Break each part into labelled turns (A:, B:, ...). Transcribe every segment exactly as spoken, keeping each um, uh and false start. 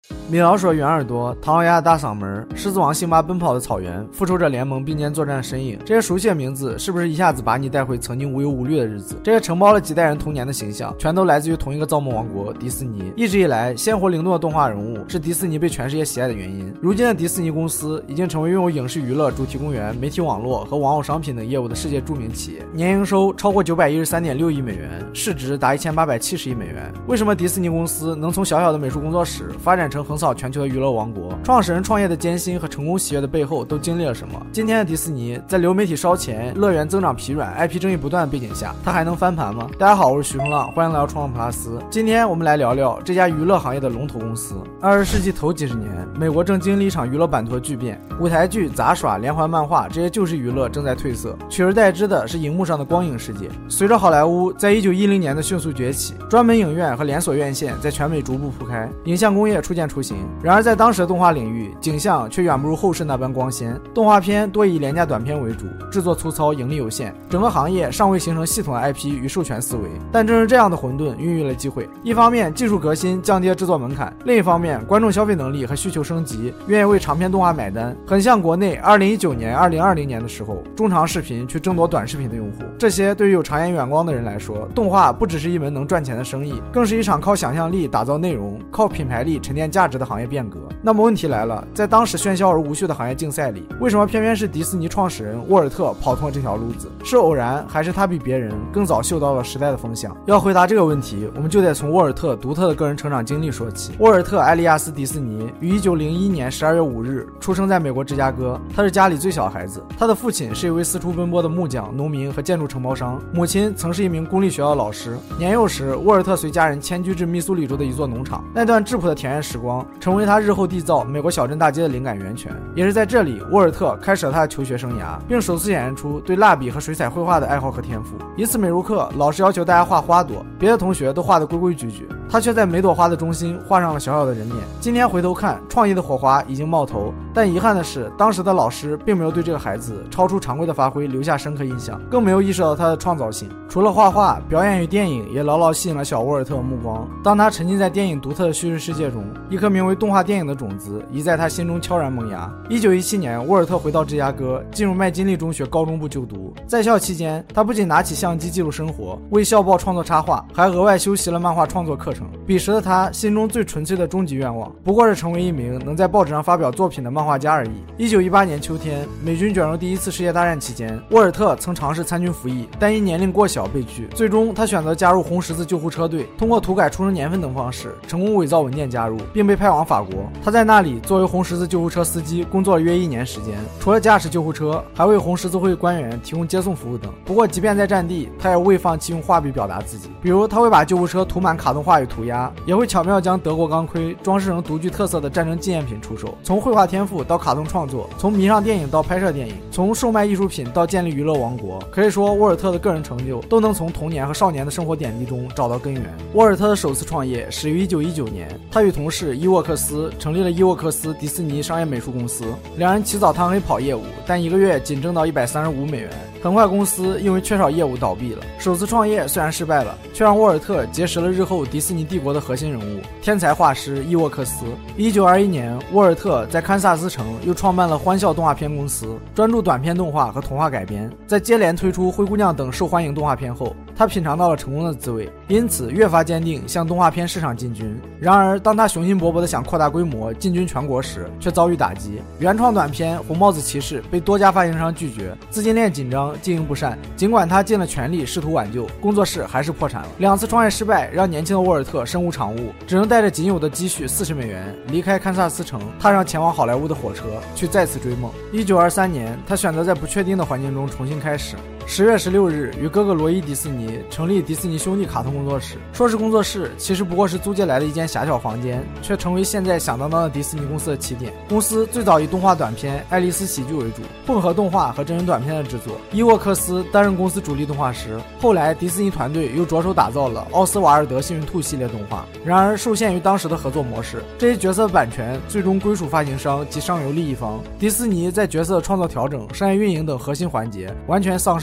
A: 米老鼠圆耳朵，唐老鸭的大嗓门，狮子王辛巴奔跑的草原，复仇者联盟并肩作战的身影，这些熟悉的名字是不是一下子把你带回曾经无忧无虑的日子？这些承包了几代人童年的形象，全都来自于同一个造梦王国迪士尼。一直以来，鲜活灵动的动画人物是迪士尼被全世界喜爱的原因。如今的迪士尼公司已经成为拥有影视娱乐、主题公园、媒体网络和玩偶商品等业务的世界著名企业，年营收超过九百一十三点六亿美元，市值达一千八百七十亿美元。为什么迪士尼公司能从小小的美术工作室发展成横扫全球的娱乐王国？创始人创业的艰辛和成功喜悦的背后都经历了什么？今天的迪士尼在流媒体烧钱、乐园增长疲软、I P 争议不断的背景下，它还能翻盘吗？大家好，我是徐风浪，欢迎来到创造 plus。今天我们来聊聊这家娱乐行业的龙头公司。二十世纪头几十年，美国正经历一场娱乐版图的巨变，舞台剧、杂耍、连环漫画这些旧式娱乐正在褪色，取而代之的是荧幕上的光影世界。随着好莱坞在一九一零年的迅速崛起，专门影院和连锁院线在全美逐步铺开，影像工业初见雏形。然而在当时的动画领域，景象却远不如后世那般光鲜，动画片多以廉价短片为主，制作粗糙，盈利有限，整个行业尚未形成系统的 I P 与授权思维。但正是这样的混沌孕育了机会，一方面技术革新降低了制作门槛，另一方面观众消费能力和需求升级，愿意为长片动画买单，很像国内二零一九年、二零二零年的时候，中长视频去争夺短视频的用户。这些对于有长远眼光的人来说，动画不只是一门能赚钱的生意，更是一场靠想象力打造内容、靠品牌力沉淀价值的行业变革。那么问题来了，在当时喧嚣而无序的行业竞赛里，为什么偏偏是迪士尼创始人沃尔特跑通了这条路子？是偶然，还是他比别人更早嗅到了时代的风向？要回答这个问题，我们就得从沃尔特独特的个人成长经历说起。沃尔特·埃利亚斯·迪士尼于一九零一年十二月五日出生在美国芝加哥，他是家里最小的孩子。他的父亲是一位四处奔波的木匠、农民和建筑承包商，母亲曾是一名公立学校的老师。年幼时，沃尔特随家人迁居至密苏里州的一座农场，那段质朴的田园时光成为他日后缔造美国小镇大街的灵感源泉。也是在这里，沃尔特开始了他的求学生涯，并首次显现出对蜡笔和水彩绘画的爱好和天赋。一次美术课，老师要求大家画花朵，别的同学都画得规规矩矩，他却在每朵花的中心画上了小小的人脸。今天回头看，创意的火花已经冒头，但遗憾的是，当时的老师并没有对这个孩子超出常规的发挥留下深刻印象，更没有意识到他的创造性。除了画画，表演与电影也牢牢吸引了小沃尔特的目光。当他沉浸在电影独特的叙事世界中，一颗名为动画电影的种子已在他心中悄然萌芽。一九一七年，沃尔特回到芝加哥，进入麦金利中学高中部就读。在校期间，他不仅拿起相机记录生活，为校报创作插画，还额外修习了漫画创作课程。彼时的他心中最纯粹的终极愿望，不过是成为一名能在报纸上发表作品的漫画家而已。一九一八年秋天，美军卷入第一次世界大战期间，沃尔特曾尝试参军服役，但因年龄过小被拒。最终，他选择加入红十字救护车队，通过涂改出生年份等方式，成功伪造文件加入，并被派往法国。他在那里作为红十字救护车司机工作了约一年时间，除了驾驶救护车，还为红十字会官员提供接送服务等。不过，即便在战地，他也未放弃用画笔表达自己。比如，他会把救护车涂满卡通画与涂鸦，也会巧妙将德国钢盔装饰成独具特色的战争纪念品出售。从绘画天赋到卡通创作，从迷上电影到拍摄电影，从售卖艺术品到建立娱乐王国，可以说沃尔特的个人成就都能从童年和少年的生活点滴中找到根源。沃尔特的首次创业始于一九一九年，他与同事伊沃克斯成立了伊沃克斯迪士尼商业美术公司，两人起早贪黑跑业务，但一个月仅挣到一百三十五美元。很快公司因为缺少业务倒闭了。首次创业虽然失败了，却让沃尔特结识了日后迪士尼帝国的核心人物，天才画师伊沃克斯。一九二一年，沃尔特在堪萨斯城又创办了欢笑动画片公司，专注短片动画和童话改编。在接连推出灰姑娘等受欢迎动画片后，他品尝到了成功的滋味，因此越发坚定向动画片市场进军。然而当他雄心勃勃地想扩大规模进军全国时，却遭遇打击。原创短片《红帽子骑士》被多家发行商拒绝，资金链紧张，经营不善。尽管他尽了全力试图挽救，工作室还是破产了。两次创业失败让年轻的沃尔特深悟场悟，只能带着仅有的积蓄四十美元离开堪萨斯城，踏上前往好莱坞的火车，去再次追梦。一九二三年，他选择在不确定的环境中重新开始。十月十六日，与哥哥罗伊·迪士尼成立迪士尼兄弟卡通工作室。说是工作室，其实不过是租借来的一间狭小房间，却成为现在响当当的迪士尼公司的起点。公司最早以动画短片《爱丽丝喜剧》为主，混合动画和真人短片的制作。伊沃克斯担任公司主力动画师。后来，迪士尼团队又着手打造了奥斯瓦尔德幸运兔系列动画。然而，受限于当时的合作模式，这些角色的版权最终归属发行商及上游利益方。迪士尼在角色的创作、调整、商业运营等核心环节完全丧失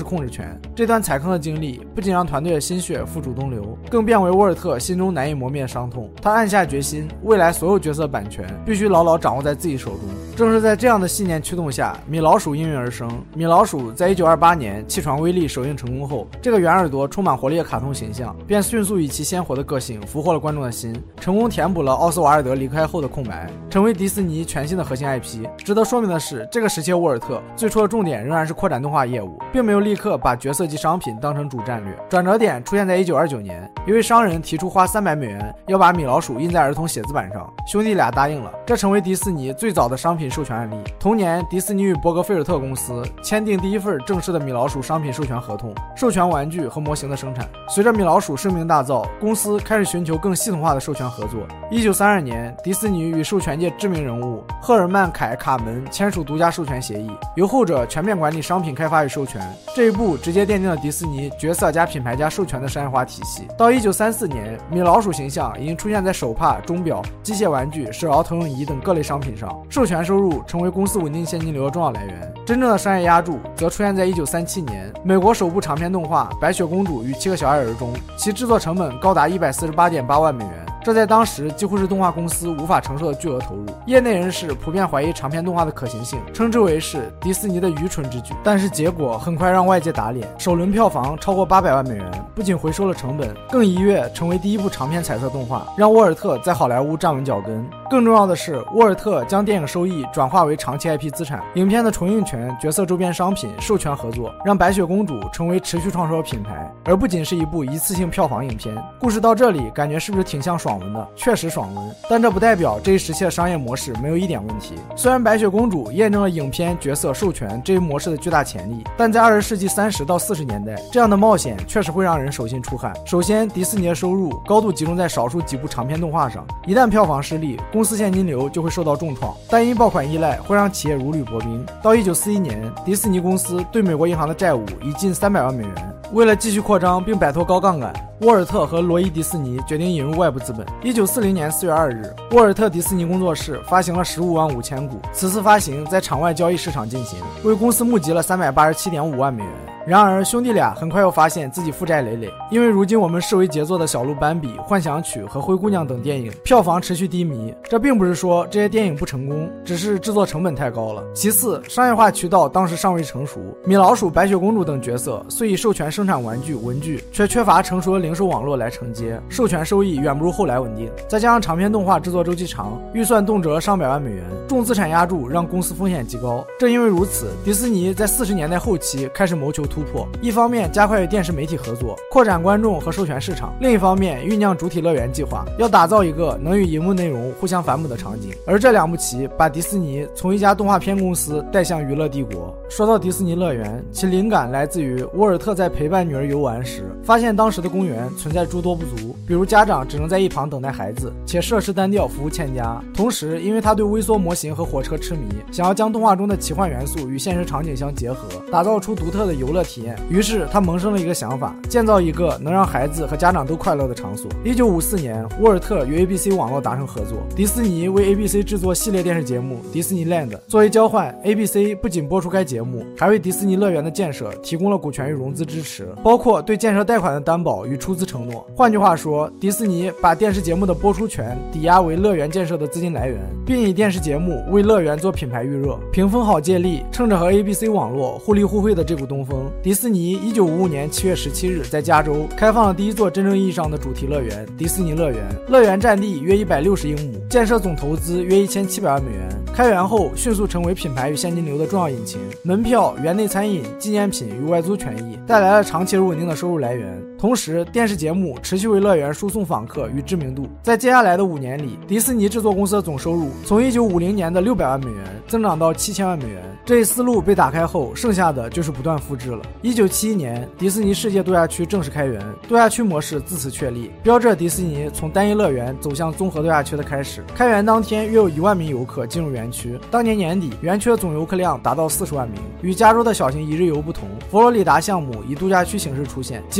A: 控制权。这段踩坑的经历不仅让团队的心血付诸东流，更变为沃尔特心中难以磨灭的伤痛。他暗下决心，未来所有角色版权必须牢牢掌握在自己手中。正是在这样的信念驱动下，米老鼠应运而生。米老鼠在一九二八年气船威力首映成功后，这个圆耳朵充满活力的卡通形象便迅速以其鲜活的个性俘获了观众的心，成功填补了奥斯瓦尔德离开后的空白，成为迪士尼全新的核心 I P。 值得说明的是，这个时期的沃尔特最初的重点仍然是扩展动画业务，并没有立刻把角色及商品当成主战略。转折点出现在一九二九年，一位商人提出花三百美元要把米老鼠印在儿童写字板上，兄弟俩答应了，这成为迪士尼最早的商品授权案例。同年，迪士尼与伯格菲尔特公司签订第一份正式的米老鼠商品授权合同，授权玩具和模型的生产。随着米老鼠声名大噪，公司开始寻求更系统化的授权合作。一九三二年，迪士尼与授权界知名人物赫尔曼·凯·卡门签署独家授权协议，由后者全面管理商品开发与授权。这一步直接奠定了迪士尼角色加品牌加授权的商业化体系。到一九三四年，米老鼠形象已经出现在手帕、钟表、机械玩具、手摇投影仪等各类商品上，授权收入成为公司稳定现金流的重要来源。真正的商业压注则出现在一九三七年，美国首部长篇动画《白雪公主与七个小矮人》中，其制作成本高达一百四十八点八万美元，这在当时几乎是动画公司无法承受的巨额投入。业内人士普遍怀疑长篇动画的可行性，称之为是迪士尼的愚蠢之举。但是结果很快让外界打脸，首轮票房超过八百万美元，不仅回收了成本，更一跃成为第一部长篇彩色动画，让沃尔特在好莱坞站稳脚跟。更重要的是，沃尔特将电影收益转化为长期 I P 资产，影片的重映权、角色周边商品、授权合作，让白雪公主成为持续创收的品牌，而不仅是一部一次性票房影片。故事到这里感觉是不是挺像爽文的？确实爽文，但这不代表这一时期的商业模式没有一点问题。虽然白雪公主验证了影片角色授权这一模式的巨大潜力，但在二十世纪三十到四十年代，这样的冒险确实会让人手心出汗。首先，迪士尼的收入高度集中在少数几部长篇动画上，一旦票房失利，公司现金流就会受到重创，单一爆款依赖会让企业如履薄冰。到一九四一年，迪士尼公司对美国银行的债务已近三百万美元。为了继续扩张并摆脱高杠杆，沃尔特和罗伊·迪士尼决定引入外部资本。一九四零年四月二日，沃尔特迪士尼工作室发行了十五万五千股，此次发行在场外交易市场进行，为公司募集了三百八十七点五万美元。然而兄弟俩很快又发现自己负债累累，因为如今我们视为杰作的小鹿斑比、幻想曲和灰姑娘等电影票房持续低迷，这并不是说这些电影不成功，只是制作成本太高了。其次，商业化渠道当时尚未成熟，米老鼠、白雪公主等角色虽已授权生产玩具、文具，却缺乏成熟的零售网络来承接，授权收益远不如后来稳定。再加上长篇动画制作周期长，预算动辄上百万美元，重资产压注让公司风险极高。正因为如此，迪士尼在四十年代后期开始谋求突破，一方面加快与电视媒体合作，扩展观众和授权市场，另一方面酝酿主体乐园计划，要打造一个能与荧幕内容互相反哺的场景。而这两步棋把迪士尼从一家动画片公司带向娱乐帝国。说到迪士尼乐园，其灵感来自于沃尔特在陪伴女儿游玩时，发现当时的公园存在诸多不足，比如家长只能在一旁等待孩子，且设施单调，服务欠佳。同时，因为他对微缩模型和火车痴迷，想要将动画中的奇幻元素与现实场景相结合，打造出独特的游乐体验。于是他萌生了一个想法，建造一个能让孩子和家长都快乐的场所。一九五四年，沃尔特与 A B C 网络达成合作，迪士尼为 A B C 制作系列电视节目迪士尼 Land。 作为交换， A B C 不仅播出该节目，还为迪士尼乐园的建设提供了股权与融资支持，包括对建设贷款的担保与出资承诺。换句话说，迪士尼把电视节目的播出权抵押为乐园建设的资金来源，并以电视节目为乐园做品牌预热。屏风好借力，趁着和 A B C 网络互利互惠的这股东风，迪士尼一九五五年七月十七日在加州开放了第一座真正意义上的主题乐园——迪士尼乐园。乐园占地约一百六十英亩，建设总投资约一千七百万美元。开园后迅速成为品牌与现金流的重要引擎，门票、园内餐饮、纪念品与外租权益带来了长期而稳定的收入来源。同时，电视节目持续为乐园输送访客与知名度。在接下来的五年里，迪士尼制作公司的总收入从一九五零年的六百万美元增长到七千万美元。这一思路被打开后，剩下的就是不断复制了。一九七一年，迪士尼世界度假区正式开园，度假区模式自此确立，标志着迪士尼从单一乐园走向综合度假区的开始。开园当天，约有一万名游客进入园区。当年年底，园区的总游客量达到四十万名。与加州的小型一日游不同，佛罗里达项目以度假区形式出现，集合主体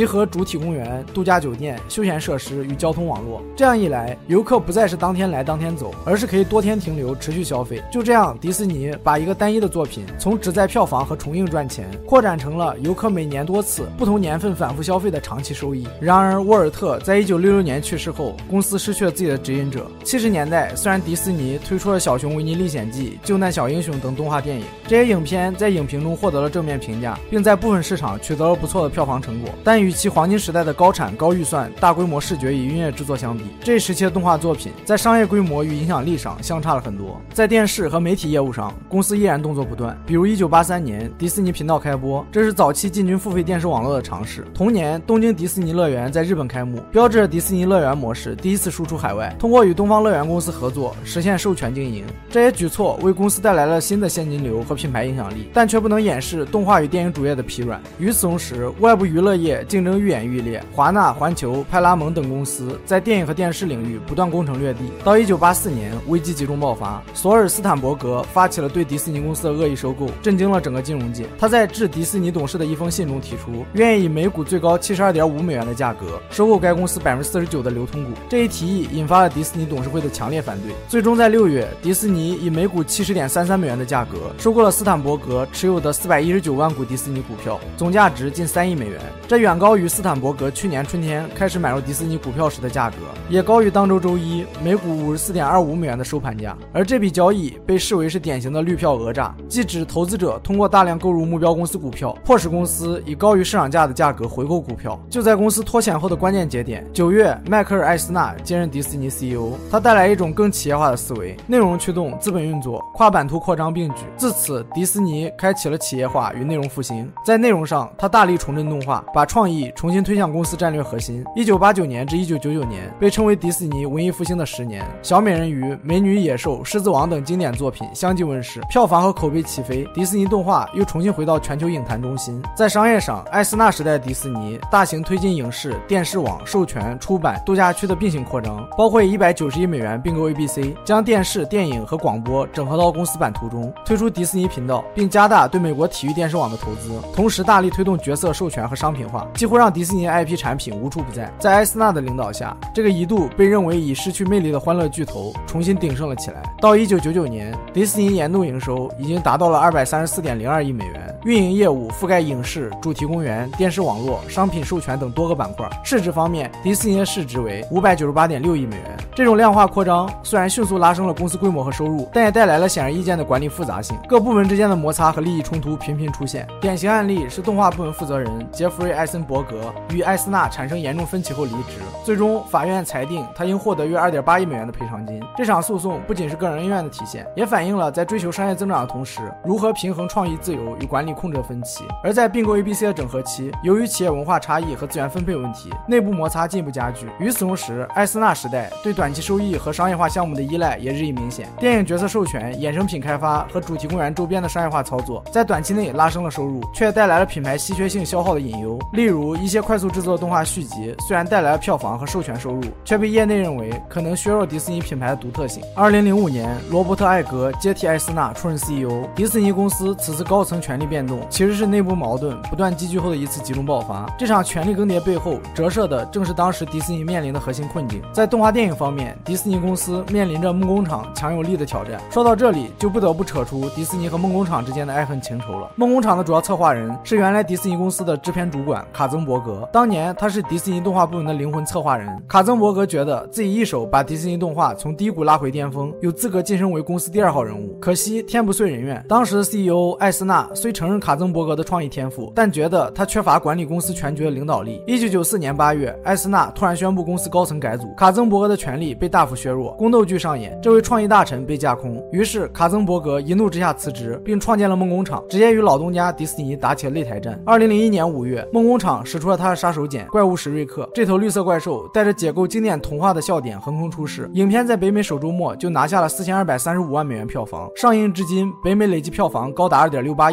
A: 体公园、度假酒店、休闲设施与交通网络。这样一来，游客不再是当天来当天走，而是可以多天停留，持续消费。就这样，迪士尼把一个单一的作品从只在票房和重映赚钱，扩展成了游客每年多次、不同年份反复消费的长期收益。然而，沃尔特在一九六六年去世后，公司失去了自己的指引者。七十年代，虽然迪士尼推出了《小熊维尼历险记》、《救难小英雄》等动画电影，这些影片在影评中获得了正面评价，并在部分市场取得了不错的票房成果，但与其黄金时代的高产、高预算、大规模视觉与音乐制作相比，这一时期的动画作品在商业规模与影响力上相差了很多。在电视和媒体业务上，公司依然动作不断。比如一九八三年，迪士尼频道开播，这是早期进军付费电视网络的尝试。同年，东京迪士尼乐园在日本开幕，标志着迪士尼乐园模式第一次输出海外，通过与东方乐园公司合作，实现授权经营。这些举措为公司带来了新的现金流和品牌影响力，但却不能掩饰动画与电影主业的疲软。与此同时，外部娱乐业竞争愈演愈烈，华纳、环球、派拉蒙等公司在电影和电视领域不断攻城略地。到一九八四年，危机集中爆发，索尔斯坦伯格发起了对迪士尼公司的恶意收购，震惊了整个金融界。他在致迪士尼董事的一封信中提出，愿意以每股最高 七十二点五美元的价格收购该公司 百分之四十九 的流通股。这一提议引发了迪士尼董事会的强烈反对。最终在六月，迪士尼以每股 七十点三三美元的价格收购了斯坦伯格持有的四百一十九万股迪士尼股票，总价值近三亿美元。这远高于斯坦伯格去年春天开始买入迪士尼股票时的价格，也高于当周周一每股 五十四点二五美元的收盘价。而这笔交易被视为是典型的绿票讹诈，即指投资者通过大量购入目标公司股票，迫使公司以高于市场价的价格回购股票。就在公司脱险后的关键节点，九月，迈克尔·艾斯纳接任迪士尼 C E O， 他带来一种更企业化的思维，内容驱动、资本运作、跨版图扩张并举。自此，迪士尼开启了企业化与内容复兴。在内容上，他大力重振动画，把创意重新推向公司战略核心。一九八九年至一九九九年被称为迪士尼文艺复兴的十年，小美人鱼、美女与野兽、狮子王等经典作品相继问世，票房和口碑起飞，迪士尼动画又重新回到全球影坛中心。在商业上，艾斯纳时代的迪士尼大型推进影视、电视网、授权、出版、度假区的并行扩张，包括以一百九十亿美元并购 A B C， 将电视、电影和广播整合到公司版图中，推出迪士尼频道，并加大对美国体育电视网的投资，同时大力推动角色授权和商品化，几乎让迪士尼 I P 产品无处不在。在艾斯纳的领导下，这个一度被认为已失去魅力的欢乐巨头重新鼎盛了起来。到一九九九年，迪士尼年度营收已经达到了 二百三十四点零二亿美元，运营业务覆盖影视、主题公园、电视网络、商品授权等多个板块。市值方面，迪士尼的市值为五百九十八点六亿美元。这种量化扩张虽然迅速拉升了公司规模和收入，但也带来了显而易见的管理复杂性，各部门之间的摩擦和利益冲突频频出现。典型案例是动画部门负责人杰弗瑞·艾森伯格与艾斯纳产生严重分歧后离职，最终法院裁定他应获得约 二点八亿美元的赔偿金。这场诉讼不仅是个人恩怨的体现，也反映了在追求商业增长的同时，如何平衡创意自由与管理控制的分歧。而在并购 A B C 的整合期，由于企业文化差异和资源分配问题，内部摩擦进一步加剧。与此同时，艾斯纳时代对短期收益和商业化项目的依赖也日益明显，电影角色授权、衍生品开发和主题公园周边的商业化操作在短期内拉升了收入，却带来了品牌稀缺性消耗的隐忧。例如，一些快速制作的动画续集虽然带来了票房和授权收入，却被业内认为可能削弱迪士尼品牌的独特性。二零零五年，罗伯特·艾格接替艾斯纳出任 C E O， 迪士尼公司此次高层权力变动其实是内部矛盾不断积聚后的一次集中爆发。这场权力更迭背后折射的正是当时迪士尼面临的核心困境。在动画电影方面，迪士尼公司面临着梦工厂强有力的挑战。说到这里，就不得不扯出迪士尼和梦工厂之间的爱恨情仇了。梦工厂的主要策划人是原来迪士尼公司的制片主管卡曾伯格，当年他是迪士尼动画部门的灵魂策划人。卡曾伯格觉得自己一手把迪士尼动画从低谷拉回巅峰，有资格晋升为公司第二号人物。可惜天不遂人愿，当时的 C E O 艾斯纳虽承认卡曾伯格的创意天赋，但觉得他缺乏管理公司全局的领导力。一九九四年八月，艾斯纳突然宣布公司高层改组，卡曾伯格的权力被大幅削弱，宫斗剧上演，这位创意大臣被架空。于是卡曾伯格一怒之下辞职，并创建了梦工厂，直接与老东家迪士尼打起了擂台战。二零零一年五月，梦工厂使出了他的杀手锏怪物史瑞克，这头绿色怪兽带着解构经典童话的笑点横空出世，影片在北美首周末就拿下了四千二百三十五万美元票房，上映至今北美累计票房高达 二点六八亿美元。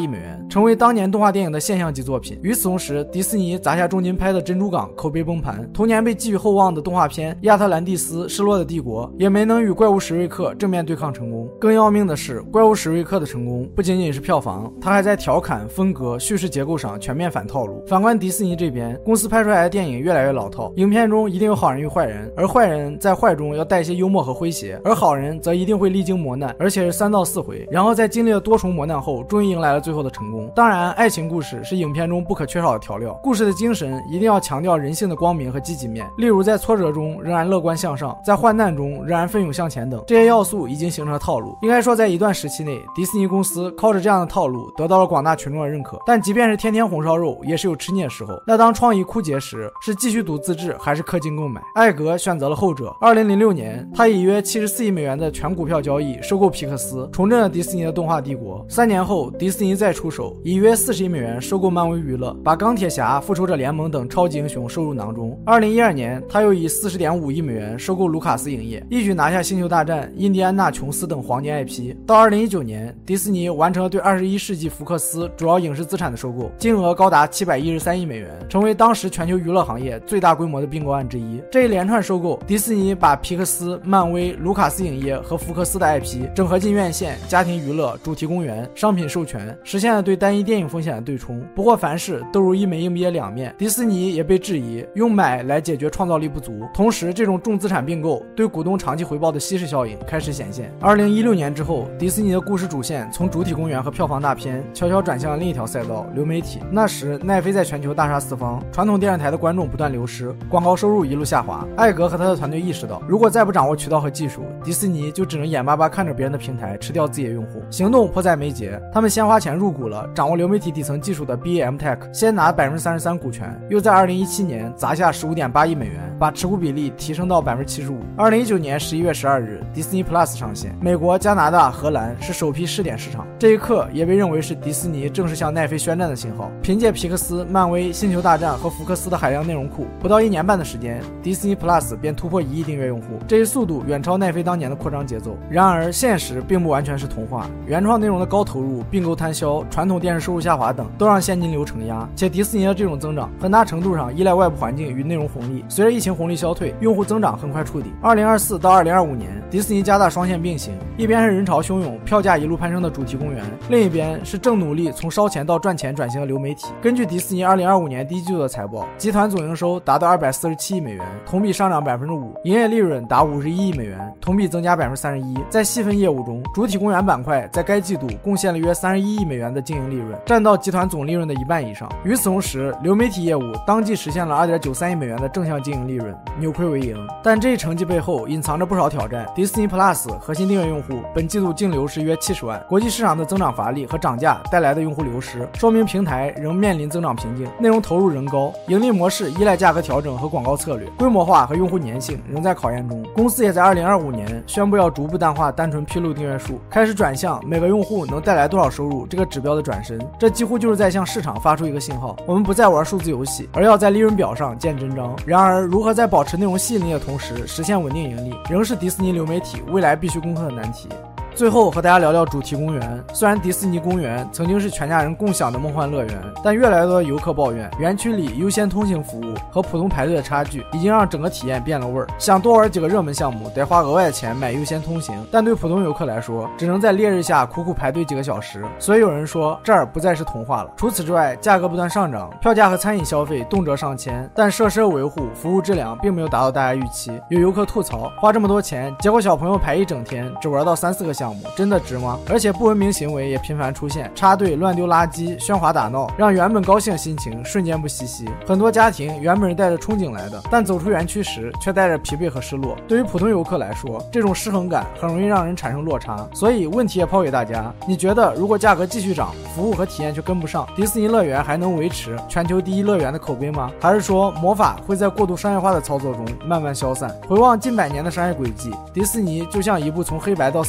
A: 成为当年动画电影的现象级作品。与此同时，迪士尼砸下重金拍的《珍珠港》口碑崩盘，同年被寄予厚望的动画片《亚特兰蒂斯：失落的帝国》也没能与怪物史瑞克正面对抗成功。更要命的是，怪物史瑞克的成功不仅仅是票房，它还在调侃、风格、叙事结构上全面反套路。反观迪士尼这边，公司拍出来的电影越来越老套，影片中一定有好人与坏人，而坏人在坏中要带一些幽默和诙谐，而好人则一定会历经磨难，而且是三到四回，然后在经历了多重磨难后，终于迎来了最后的成功。当然，爱情故事是影片中不可缺少的调料，故事的精神一定要强调人性的光明和积极面，例如在挫折中仍然乐观向上，在患难中仍然奋勇向前等，这些要素已经形成了套路。应该说，在一段时期内，迪士尼公司靠着这样的套路得到了广大群众的认可。但即便是天天红烧肉，也是有吃腻的时候。那当创意枯竭时，是继续赌自制还是氪金购买？艾格选择了后者。二零零六年，他以约七十四亿美元的全股票交易收购皮克斯，重振了迪士尼的动画帝国。三年后，迪士尼再出手，以约四十亿美元收购漫威娱乐，把钢铁侠、复仇者联盟等超级英雄收入囊中。二零一二年，他又以四十点五亿美元收购卢卡斯影业，一举拿下星球大战、印第安纳琼斯等黄金 I P。到二零一九年，迪士尼完成了对二十一世纪福克斯主要影视资产的收购，金额高达七百一十三亿美元，成为当时全球娱乐行业最大规模的并购案之一。这一连串收购，迪士尼把皮克斯、漫威、卢卡斯影业和福克斯的 I P 整合进院线、家庭娱乐、主题公园、商品授权，实现了对单一电影风险的对冲。不过凡事都如一枚硬币的两面，迪士尼也被质疑用买来解决创造力不足，同时这种重资产并购对股东长期回报的稀释效应开始显现。二零一六年之后，迪士尼的故事主线从主体公园和票房大片悄悄转向了另一条赛道——流媒体。那时奈飞在全球大杀四方，传统电视台的观众不断流失，广告收入一路下滑。艾格和他的团队意识到，如果再不掌握渠道和技术，迪士尼就只能眼巴巴看着别人的平台吃掉自己的用户。行动迫在眉睫，他们先花钱入股了掌握流媒体底层技术的 B A M Tech， 先拿 百分之三十三 股权，又在二零一七年砸下 十五点八亿美元，把持股比例提升到 百分之七十五。二零一九年十一月十二日，迪士尼 Plus 上线，美国、加拿大、荷兰是首批试点市场。这一刻也被认为是迪士尼正式向奈飞宣战的信号。凭借皮克斯、漫威、星球大战和福克斯的海量内容库，不到一年半的时间，迪士尼 Plus 便突破一亿订阅用户，这一速度远超奈飞当年的扩张节奏。然而现实并不完全是童话，原创内容的高投入、并购摊销、传统电视收入下滑等，都让现金流承压。且迪士尼的这种增长很大程度上依赖外部环境与内容红利，随着疫情红利消退，用户增长很快触底。二零二四到二零二五年，迪士尼加大双线并行，一边是人潮汹涌、票价一路攀升的主题公园，另一边是正努力从烧钱到赚钱转型的流媒体。根据迪士尼二零二五年第一季度的财报，集团总营收达到二百四十七亿美元，同比上涨 百分之五， 营业利润达五十一亿美元，同比增加 百分之三十一。在细分业务中，主体公园板块在该季度贡献了约三十一亿美元的经营利润，占到集团总利润的一半以上。与此同时，流媒体业务当季实现了 二点九三亿美元的正向经营利润，扭亏为盈。但这一成绩背后隐藏着不少挑战。迪士尼 Plus 核心订阅用户本季度净流失约七十万，国际市场的增长乏力和涨价带来的用户流失，说明平台仍面临增长瓶颈，内容投入仍高，盈利模式依赖价格调整和广告策略，规模化和用户粘性仍在考验中。公司也在二零二五年宣布要逐步淡化单纯披露订阅数，开始转向每个用户能带来多少收入这个指标的转身。这几乎就是在向市场发出一个信号，我们不再玩数字游戏，而要在利润表上见真章。然而，如何在保持内容吸引力的同时实现稳定盈利，仍是迪士尼流媒体未来必须攻克的难题。最后和大家聊聊主题公园。虽然迪士尼公园曾经是全家人共享的梦幻乐园，但越来越多的游客抱怨园区里优先通行服务和普通排队的差距已经让整个体验变了味儿。想多玩几个热门项目得花额外的钱买优先通行，但对普通游客来说只能在烈日下苦苦排队几个小时。所以有人说这儿不再是童话了。除此之外，价格不断上涨，票价和餐饮消费动辄上千，但设施维护、服务质量并没有达到大家预期。有游客吐槽，花这么多钱，结果小朋友排一整天只玩到三四个项目，真的值吗？而且不文明行为也频繁出现，插队、乱丢垃圾、喧哗打闹，让原本高兴的心情瞬间不稀稀。很多家庭原本是带着憧憬来的，但走出园区时却带着疲惫和失落。对于普通游客来说，这种失衡感很容易让人产生落差。所以问题也抛给大家，你觉得如果价格继续涨，服务和体验却跟不上，迪士尼乐园还能维持全球第一乐园的口碑吗？还是说魔法会在过度商业化的操作中慢慢消散？回望近百年的商业轨迹，迪士尼就像一部从黑白到色彩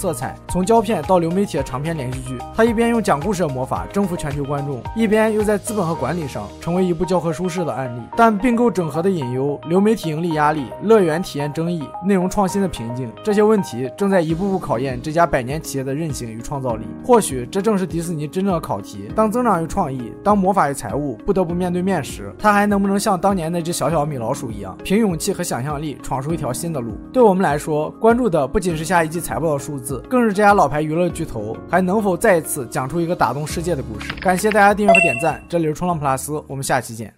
A: 从胶片到流媒体的长篇连续剧，它一边用讲故事的魔法征服全球观众，一边又在资本和管理上成为一部教科书式的案例。但并购整合的隐忧、流媒体盈利压力、乐园体验争议、内容创新的瓶颈，这些问题正在一步步考验这家百年企业的韧性与创造力。或许这正是迪士尼真正的考题：当增长与创意，当魔法与财务不得不面对面时，它还能不能像当年那只小小的米老鼠一样，凭勇气和想象力闯出一条新的路？对我们来说，关注的不仅是下一季财报的数字，更是这家老牌娱乐巨头还能否再一次讲出一个打动世界的故事。感谢大家订阅和点赞，这里是冲浪普拉斯，我们下期见。